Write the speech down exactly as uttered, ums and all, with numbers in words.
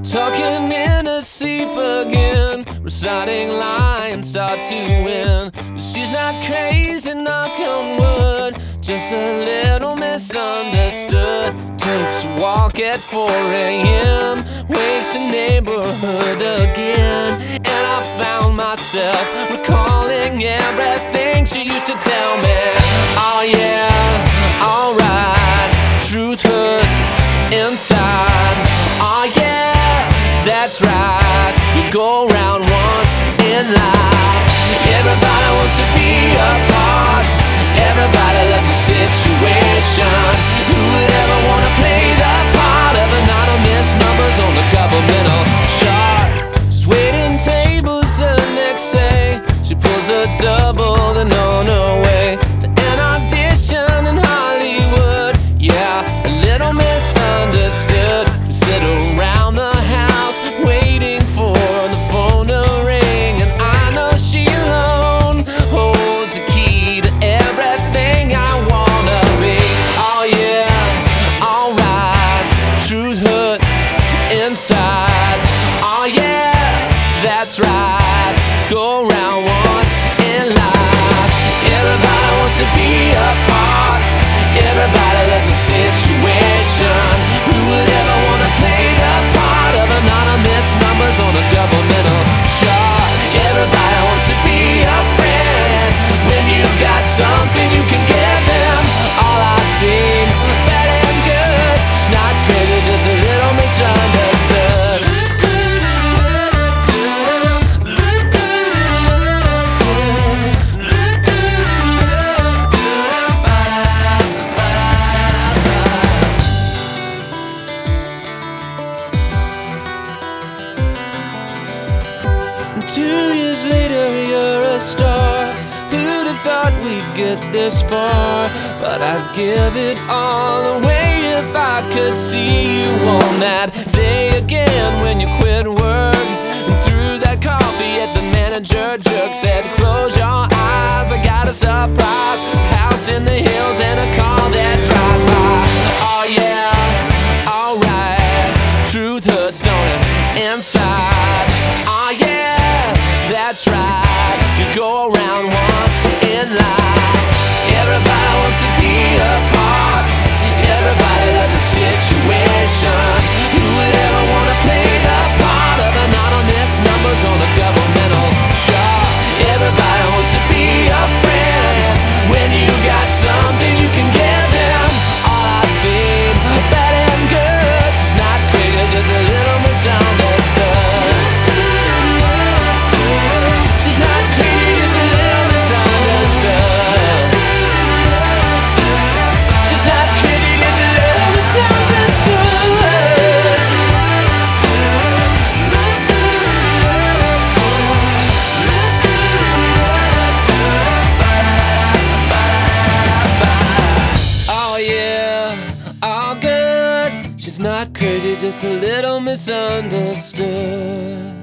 Talking in her sleep again, reciting lines start to win. But she's not crazy, knock on wood, just a little misunderstood. Takes a walk at four a m, wakes the neighborhood again. And I found myself recalling everything she used to tell me. Oh yeah, alright, truth hurts inside. Oh yeah, that's right, you go around once in life. Everybody wants to be a part, everybody loves a situation. Who would ever want to play the part of anonymous numbers on the governmental chart? She's waiting tables the next day, she pulls a double, then on her way to an audition in Hollywood. Yeah, a little misunderstood. To sit around the house waiting for the phone to ring, and I know she alone holds a key to everything I wanna be. Oh yeah, alright, truth hurts inside. Oh yeah, that's right, go around once in life. Everybody wants to be a part, everybody loves a situation. Who would ever want to play the part of anonymous numbers on a governmental chart? Everybody wants to be a friend. When you've got something you can give them. All I've seen, bad and good, it's not crazy, just a little misunderstood. Two years later you're a star. Who'd have thought we'd get this far? But I'd give it all away if I could see you on that day again when you quit work and threw that coffee at the manager jerk. Said close your eyes, I got a surprise, house in the hills and a car that drives by. Oh yeah, alright, truth hurts, don't it, inside. Oh yeah, that's right, you go around once in life. Everybody wants to be a part, everybody loves a situation. Who would ever want to play the part of anonymous numbers on a governmental chart? Everybody wants to be a friend. When you got something you can give them. All I've seen, bad and good, she's not crazy, just a little misunderstood. She's not clean, just a little misunderstood. She's not crazy, just a little misunderstood. Oh yeah, all good. She's not crazy, just a little misunderstood.